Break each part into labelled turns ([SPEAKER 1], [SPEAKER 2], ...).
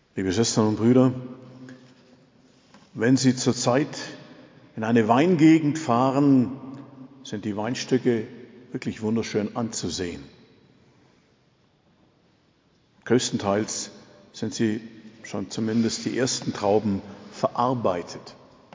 [SPEAKER 1] Liebe Schwestern und Brüder, wenn Sie zurzeit in eine Weingegend fahren, sind die Weinstöcke wirklich wunderschön anzusehen. Größtenteils sind sie schon zumindest die ersten Trauben verarbeitet.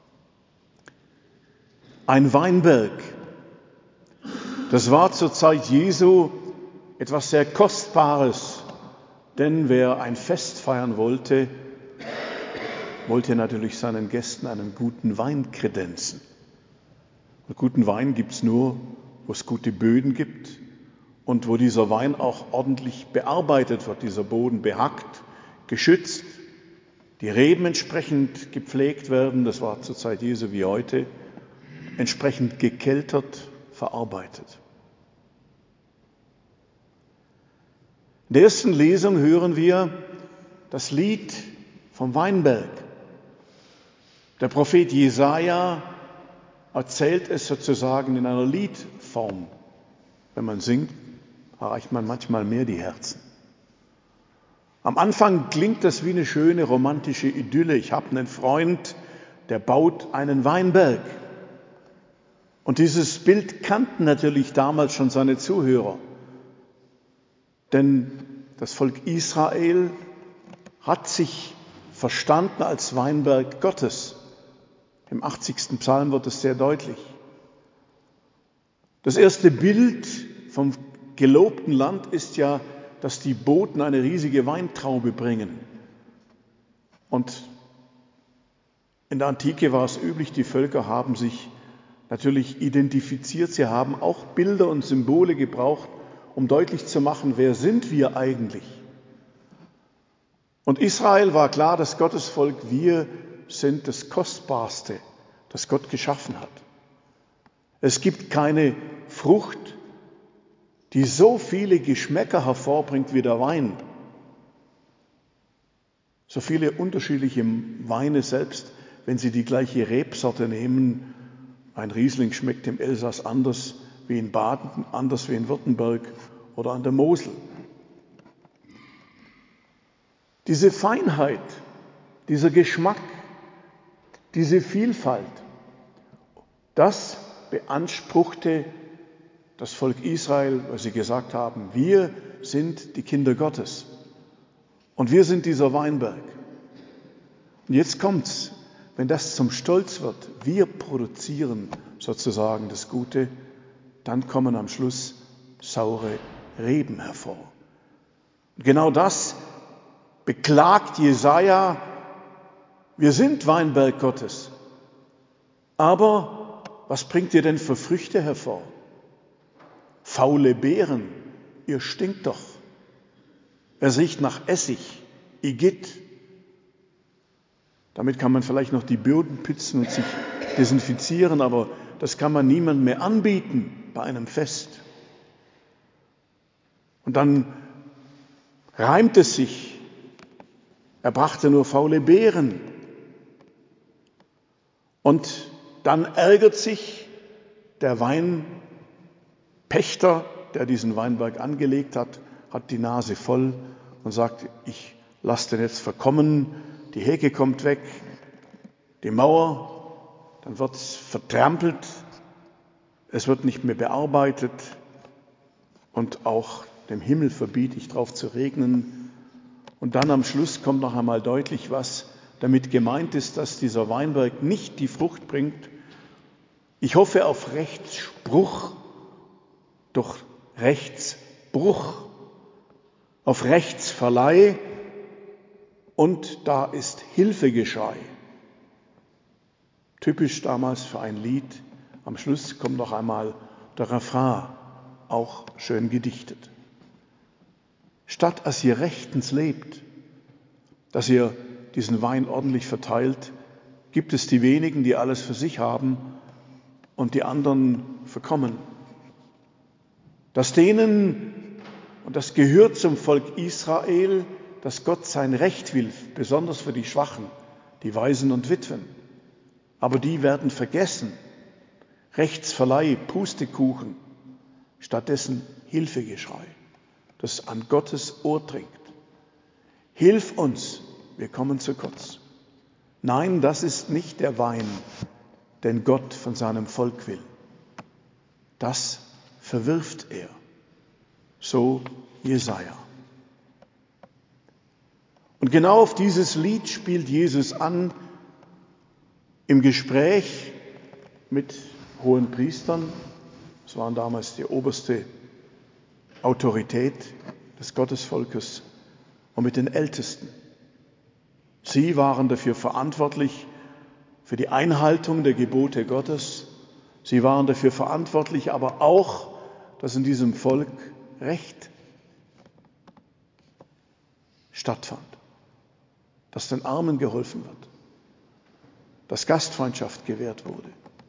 [SPEAKER 1] Ein Weinberg, das war zur Zeit Jesu etwas sehr Kostbares, denn wer ein Fest feiern wollte natürlich seinen Gästen einen guten Wein kredenzen. Und guten Wein gibt es nur, wo es gute Böden gibt und wo dieser Wein auch ordentlich bearbeitet wird, dieser Boden behackt, geschützt, die Reben entsprechend gepflegt werden, das war zur Zeit Jesu wie heute, entsprechend gekeltert, verarbeitet. In der ersten Lesung hören wir das Lied vom Weinberg. Der Prophet Jesaja erzählt es sozusagen in einer Liedform. Wenn man singt, erreicht man manchmal mehr die Herzen. Am Anfang klingt das wie eine schöne romantische Idylle. Ich habe einen Freund, der baut einen Weinberg. Und dieses Bild kannten natürlich damals schon seine Zuhörer. Denn das Volk Israel hat sich verstanden als Weinberg Gottes. Im 80. Psalm wird es sehr deutlich. Das erste Bild vom gelobten Land ist ja, dass die Boten eine riesige Weintraube bringen. Und in der Antike war es üblich, die Völker haben sich natürlich identifiziert. Sie haben auch Bilder und Symbole gebraucht, um deutlich zu machen, wer sind wir eigentlich? Und Israel war klar, das Gottesvolk, wir sind das Kostbarste, das Gott geschaffen hat. Es gibt keine Frucht, die so viele Geschmäcker hervorbringt wie der Wein. So viele unterschiedliche Weine, selbst wenn Sie die gleiche Rebsorte nehmen, ein Riesling schmeckt im Elsass anders wie in Baden, anders wie in Württemberg oder an der Mosel. Diese Feinheit, dieser Geschmack, diese Vielfalt, das beanspruchte das Volk Israel, weil sie gesagt haben, wir sind die Kinder Gottes und wir sind dieser Weinberg. Und jetzt kommt's, wenn das zum Stolz wird, wir produzieren sozusagen das Gute, dann kommen am Schluss saure Reben hervor. Und genau das beklagt Jesaja, wir sind Weinberg Gottes. Aber was bringt ihr denn für Früchte hervor? Faule Beeren, ihr stinkt doch. Es riecht nach Essig, Igitt. Damit kann man vielleicht noch die Böden putzen und sich desinfizieren, aber das kann man niemandem mehr anbieten bei einem Fest. Und dann reimt es sich, er brachte nur faule Beeren. Und dann ärgert sich der Weinpächter, der diesen Weinberg angelegt hat die Nase voll und sagt, ich lasse den jetzt verkommen, die Hecke kommt weg, die Mauer, dann wird es vertrampelt, es wird nicht mehr bearbeitet und auch dem Himmel verbiete ich drauf zu regnen. Und dann am Schluss kommt noch einmal deutlich, was damit gemeint ist, dass dieser Weinberg nicht die Frucht bringt. Ich hoffe auf Rechtsspruch, doch Rechtsbruch, auf Rechtsverleih und da ist Hilfegeschrei. Typisch damals für ein Lied. Am Schluss kommt noch einmal der Refrain, auch schön gedichtet. Statt dass ihr rechtens lebt, dass ihr diesen Wein ordentlich verteilt, gibt es die wenigen, die alles für sich haben und die anderen verkommen. Dass denen, und das gehört zum Volk Israel, dass Gott sein Recht will, besonders für die Schwachen, die Waisen und Witwen. Aber die werden vergessen. Rechtsverleih, Pustekuchen, stattdessen Hilfegeschrei, das an Gottes Ohr dringt. Hilf uns, wir kommen zu kurz. Nein, das ist nicht der Wein, den Gott von seinem Volk will. Das verwirft er. So Jesaja. Und genau auf dieses Lied spielt Jesus an im Gespräch mit hohen Priestern. Das waren damals die oberste Autorität des Gottesvolkes und mit den Ältesten. Sie waren dafür verantwortlich für die Einhaltung der Gebote Gottes. Sie waren dafür verantwortlich, aber auch, dass in diesem Volk Recht stattfand, dass den Armen geholfen wird, dass Gastfreundschaft gewährt wurde.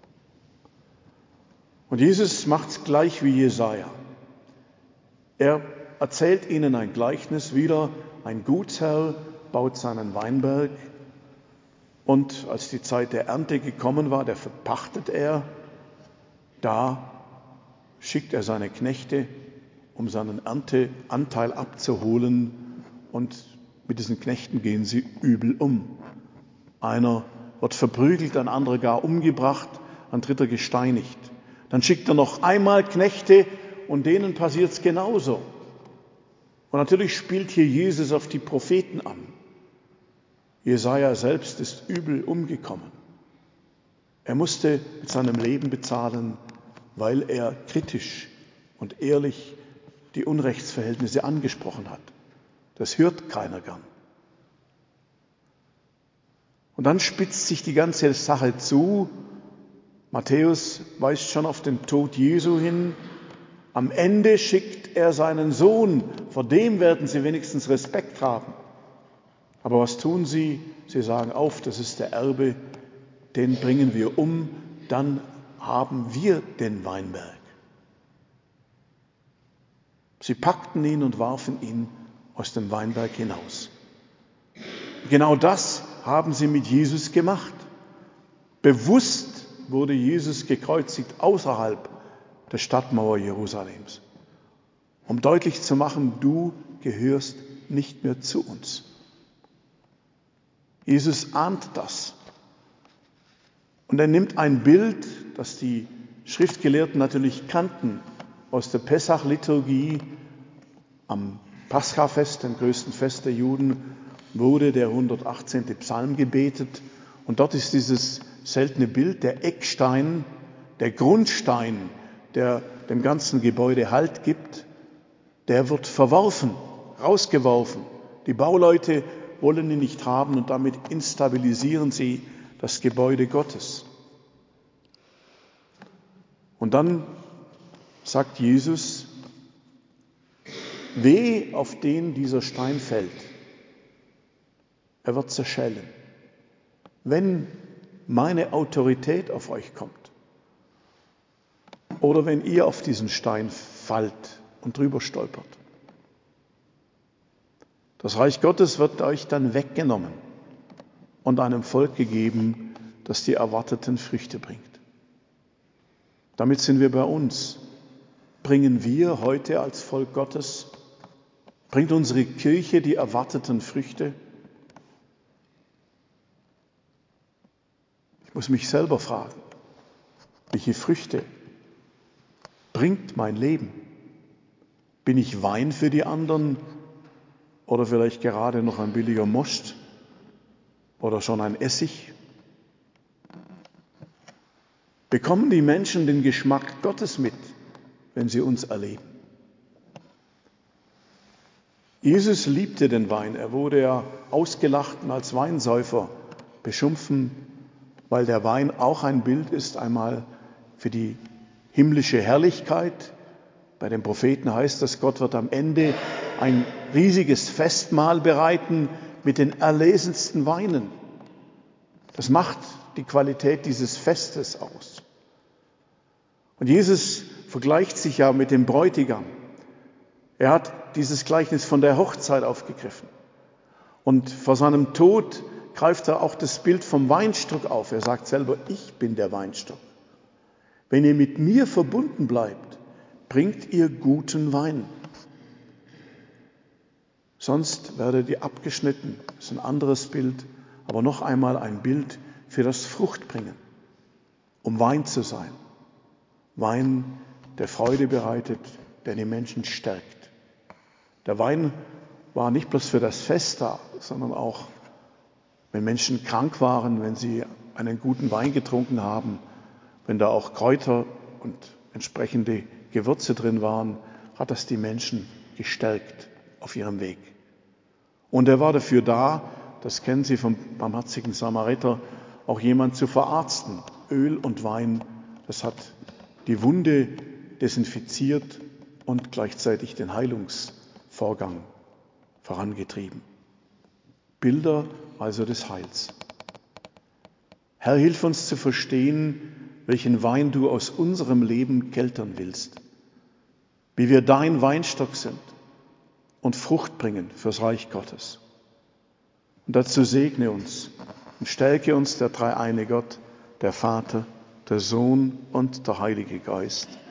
[SPEAKER 1] Und Jesus macht es gleich wie Jesaja. Er erzählt ihnen ein Gleichnis wieder. Ein Gutsherr baut seinen Weinberg und als die Zeit der Ernte gekommen war, der verpachtet er, da schickt er seine Knechte, um seinen Ernteanteil abzuholen, und mit diesen Knechten gehen sie übel um. Einer wird verprügelt, ein anderer gar umgebracht, ein dritter gesteinigt. Dann schickt er noch einmal Knechte und denen passiert es genauso. Und natürlich spielt hier Jesus auf die Propheten an. Jesaja selbst ist übel umgekommen. Er musste mit seinem Leben bezahlen, weil er kritisch und ehrlich die Unrechtsverhältnisse angesprochen hat. Das hört keiner gern. Und dann spitzt sich die ganze Sache zu. Matthäus weist schon auf den Tod Jesu hin. Am Ende schickt er seinen Sohn, vor dem werden sie wenigstens Respekt haben. Aber was tun sie? Sie sagen auf, das ist der Erbe, den bringen wir um, dann haben wir den Weinberg. Sie packten ihn und warfen ihn aus dem Weinberg hinaus. Genau das haben sie mit Jesus gemacht. Bewusst wurde Jesus gekreuzigt außerhalb der Stadtmauer Jerusalems, um deutlich zu machen, du gehörst nicht mehr zu uns. Jesus ahnt das. Und er nimmt ein Bild, das die Schriftgelehrten natürlich kannten, aus der Pessach-Liturgie. Am Paschafest, dem größten Fest der Juden, wurde der 118. Psalm gebetet. Und dort ist dieses seltene Bild, der Eckstein, der Grundstein, der dem ganzen Gebäude Halt gibt, der wird verworfen, rausgeworfen. Die Bauleute wollen ihn nicht haben und damit instabilisieren sie das Gebäude Gottes. Und dann sagt Jesus, weh, auf den dieser Stein fällt. Er wird zerschellen. Wenn meine Autorität auf euch kommt oder wenn ihr auf diesen Stein fallt und drüber stolpert. Das Reich Gottes wird euch dann weggenommen und einem Volk gegeben, das die erwarteten Früchte bringt. Damit sind wir bei uns. Bringen wir heute als Volk Gottes, bringt unsere Kirche die erwarteten Früchte? Ich muss mich selber fragen, welche Früchte bringt mein Leben? Bin ich Wein für die anderen oder vielleicht gerade noch ein billiger Most oder schon ein Essig? Bekommen die Menschen den Geschmack Gottes mit, wenn sie uns erleben? Jesus liebte den Wein. Er wurde ja ausgelacht und als Weinsäufer beschimpft, weil der Wein auch ein Bild ist, einmal für die himmlische Herrlichkeit. Bei den Propheten heißt das, Gott wird am Ende ein riesiges Festmahl bereiten mit den erlesensten Weinen. Das macht die Qualität dieses Festes aus. Und Jesus vergleicht sich ja mit dem Bräutigam. Er hat dieses Gleichnis von der Hochzeit aufgegriffen. Und vor seinem Tod greift er auch das Bild vom Weinstock auf. Er sagt selber, ich bin der Weinstock. Wenn ihr mit mir verbunden bleibt, bringt ihr guten Wein. sonst werdet ihr abgeschnitten. Das ist ein anderes Bild, aber noch einmal ein Bild für das Fruchtbringen, um Wein zu sein. Wein, der Freude bereitet, der die Menschen stärkt. Der Wein war nicht bloß für das Fest da, sondern auch, wenn Menschen krank waren, wenn sie einen guten Wein getrunken haben, wenn da auch Kräuter und entsprechende Gewürze drin waren, hat das die Menschen gestärkt auf ihrem Weg. Und er war dafür da, das kennen Sie vom barmherzigen Samariter, auch jemand zu verarzten. Öl und Wein, das hat die Wunde desinfiziert und gleichzeitig den Heilungsvorgang vorangetrieben. Bilder also des Heils. Herr, hilf uns zu verstehen, welchen Wein du aus unserem Leben keltern willst, wie wir dein Weinstock sind und Frucht bringen fürs Reich Gottes. Und dazu segne uns und stärke uns der dreieine Gott, der Vater, der Sohn und der Heilige Geist.